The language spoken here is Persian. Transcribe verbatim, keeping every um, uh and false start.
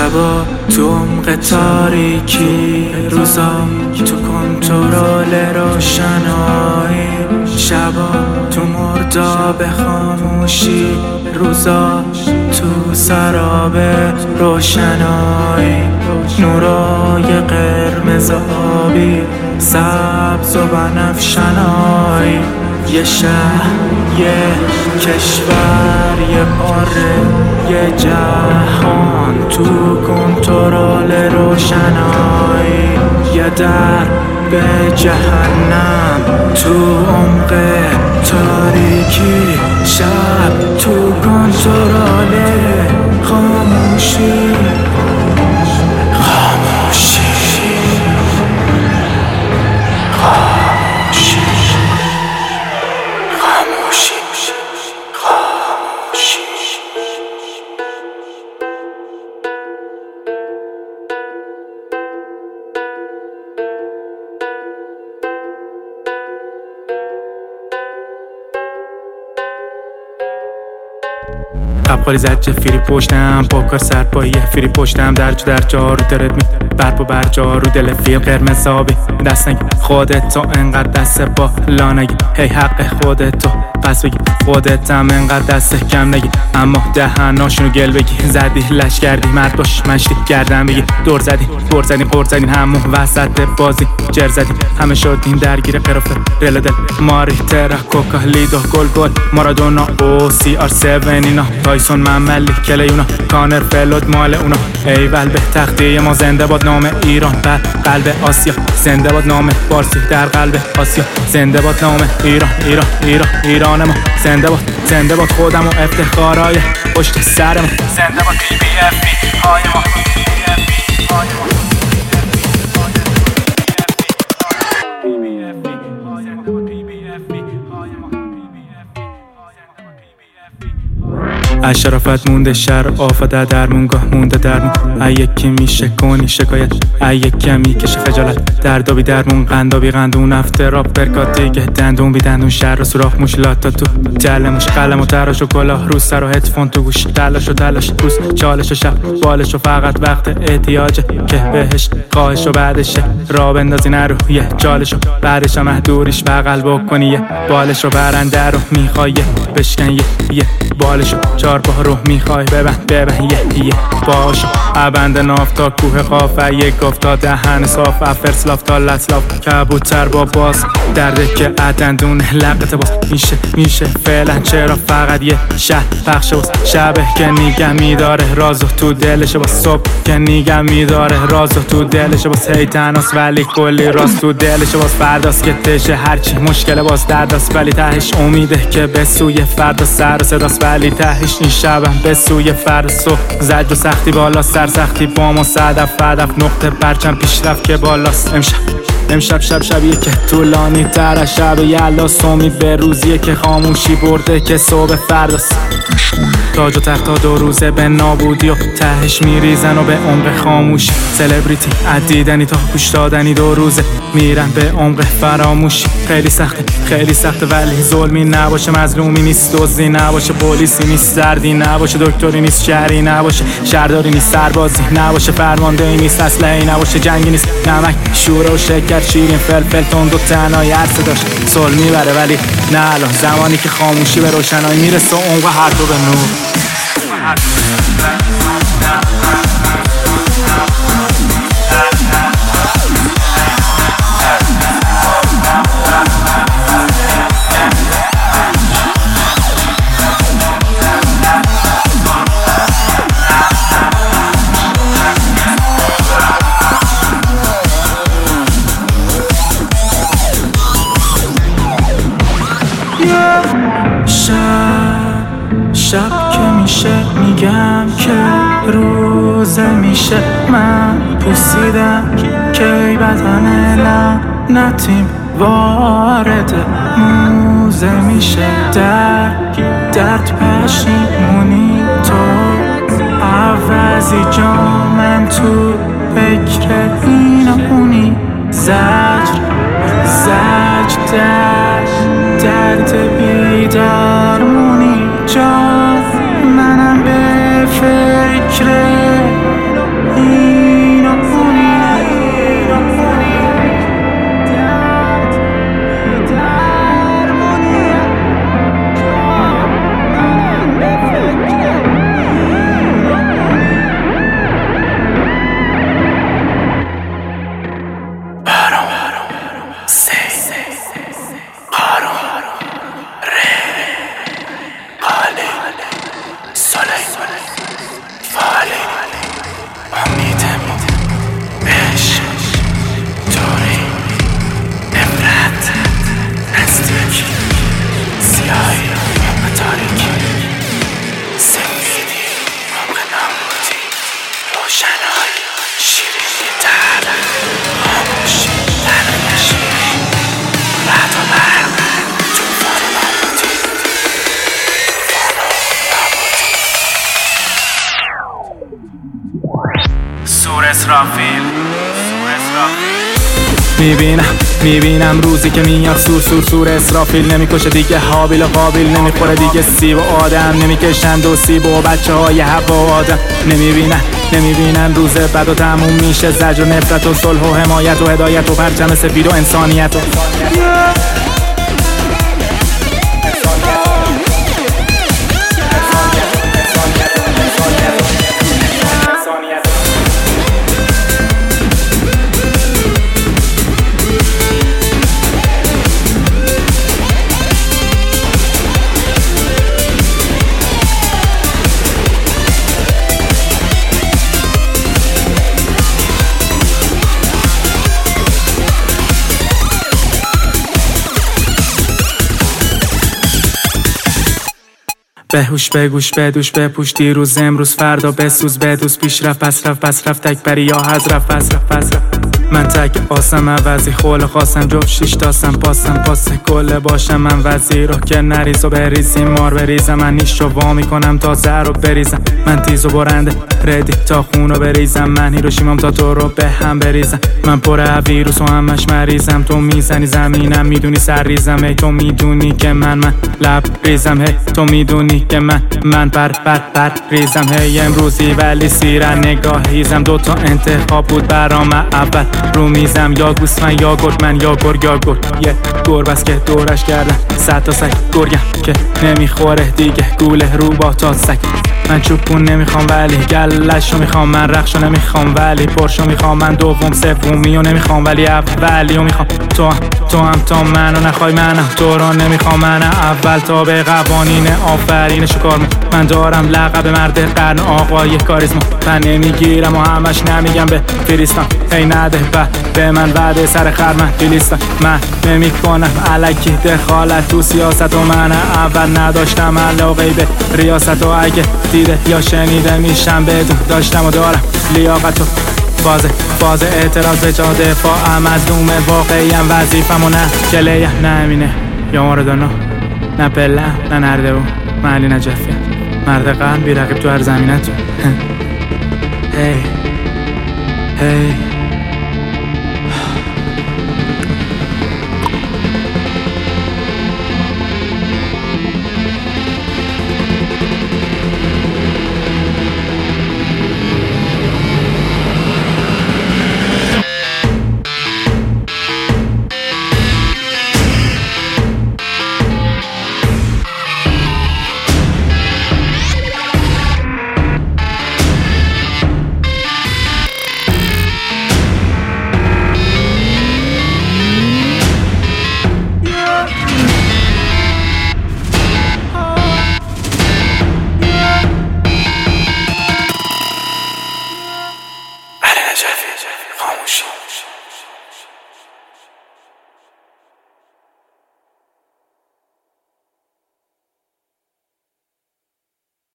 شبا تو عمق تاریکی، روزا تو کنترل روشنایی. شبا تو مرداب خاموشی، روزا تو سراب روشنایی. نورای قرمز آبی، سبز و بنفشنایی. یه شهر، یه کشور، یه قاره، یه جهان تو کنترل روشنایی. یه در به جهنم تو عمق تاریکی، شب تو کنترل خاموشی. خاموشی خاموشی خاموشی خاموشی. قبقالی زد چه فیری پشتم، با کار سرپایی فیری پشتم. در جو در جا رو درت می برپ و برجا رو دل فیل قرمز آبی. دست نگی خودت تو انقدر دست با لا نگی، هی حق خودت تو پس بگی خودتم انقدر دست کم نگی. اما دهناشونو گل بگی، زدی لش کردی مرد باش مشتی گردن بگی. دور زدی دور زدی قرد زدین همون وسط بازی جر زدی. همه شدین درگیر قرافه رل دل ماری ترا کوکا لیدو گل گل مارادونا او سی آر سیون اینا. تایسون مملی کلیونا کانر فلود مال اونا. ایول به تختی ما زنده باد نام ایران بر قلب آسیا. زنده باد نام فارسی در قلب آسیا. زنده باد نام ایران ایران ایران ایران ما. زنده باد زنده باد خودم و افتخارای پشت سر ما. زنده باد پی بی اف بی های ما. از شرافت مونده شر آفده درمونگاه مونده درمون. ای یکی میشه کنی شکایت، ای یکی میکشه خجالت. دردابی درمون قندابی قندون افتراب برکات دیگه دندون بی دندون. شر و سوراخ موشلات تا تو تله موش قلم و تراش و کلاه رو سر و هدفون تو گوش. تلاش و تلاش روز چالش و شب بالش و فقط وقت احتیاجه که بهش خواهش و بعدشه را بندازی نرویه چالش و بعدش هم دوریش بغل بکنی یه بالش و برنده رو میخوای بشکن یه یه بالش چار با رو میخوای ببند ببند یه یه باشو. ابند ناف تا کوه قاف، یک گفت تا دهن صاف. افرسلاف تا لطلاف کبوتر با باز درده که عدندون لقت باز. میشه میشه فعلا چرا فقط یه شهر پخشه باز. شبه که نیگه میداره رازو تو دلش باز. صبح که نیگه میداره رازو تو دلش باز. هی تناس ولی کلی راز تو دلش باز. فرداست که تشه هرچی مشکل باز درداست ولی تهش امیده که به سوی فردا سر صداست ولی تهش این شبم به سوی فردا. صبح زد و سختی بالا سر سختی با ما صدف هدف نقطه پرچم پیشرفت که بالاست. امشب امشب شب شبیه که طولانی تر از شب یلاست. امید به روزیه که خاموشی برده که صبح فرداست. تاج و تخت تا دو روزه به نابودی و تهش میریزن و به عمق خاموشی. سلبریتی عدیدنی تا گوش دادنی دو روزه میرن به عمق فراموشی. خیلی سخته خیلی سخته ولی ظلمی نباشه. مظلومی نیست دزدی نباشه. پلیسی نیست زردی نباشه. دکتری نیست شهری نباشه. شهرداری نیست سربازی نباشه. فرماندهی نیست اسلحه‌ای نباشه. جنگی نیست نمک شوره و شکر شیرین فلفل تند و تنهایی عرصه داشت صلح میبره ولی نه الان زمانی که خاموشی به روشنایی میرسه و عمق هر دو به نور. شب شب که میشه میگم که روزه میشه. من پوسیدم که بدن لعنتیم وارد موزه میشه. در درد پشیمونی تو عوضی جامم تو فکر این و اونی. زجر زجر در درد بیدارمونی. جا منم به فکر سور اسرافیل سور اسرافیل میبینم میبینم روزی که میاد سور سور سور اسرافیل نمیکشه دیگه حابیل و قابیل نمیخوره دیگه سیب و آدم نمیکشند و سیب و بچه های حق و آدم نمیبینن نمیبینن روز بد و تموم میشه زجر و نفرت و صلح و حمایت و هدایت و پرچم سفید و انسانیت و بهوش بگوش بدوش بپوش دیروز امروز فردا بسوز بدوز پیش رفت پس رفت پس رفت تک بری یا حضرف پس رفت پس رفت من تک آسم عوضی خول خواستم جب شیش تاسم پاسم پاس گله باشم من وزیر رو که نریز و بریزیم مار بریزم من نیش رو وا میکنم تا زهر رو بریزم من تیز و برنده ردی تا خون رو بریزم من هیروشیمام تا تو رو به هم بریزم من پر ویروس و همش مریضم تو میزنی زمینم میدونی سر ریزم ای تو میدونی که من من لب ریزم هی تو میدونی که من من پر پر پر ریزم هی امروزی ولی سیرن نگاهیزم دوتا انتخاب بود برام اول رو میزم یا گوسفند یا گرگ من یا گرگ یا گرگ یه گربه است که دورش کردن صد تا سگ گرگم که نمیخوره دیگه گوله رو با تا سگ من چوبون نمیخوام ولی گلشو میخوام من رخشو نمیخوام ولی پرشو میخوام من دوم سومیو نمیخوام ولی اولیو میخوام تو هم تو هم تا منو نخوای منم تو رو نمیخوام من اول تا به قوانین آفرین شکار من دارم لقب مرد قرن آقای کاریزما من نمیگیرم و همش نمیگم به فریستان هی نده به من وعده سر خر من دیلیستم من نمیکنم الکی دخالت تو سیاست و من اول نداشتم علاقه به ریاست و اگه دیده یا شنیده میشم بدون داشتم و دارم لیاقت و باز باز اعتراض به جا دفاعم از دوم واقعیم وظیفم و نه کلیم نه امینه یا موردانو نه پله نه نرده و من علی نجفی مرد قرن بی رقیب تو هر زمینه تو هی هی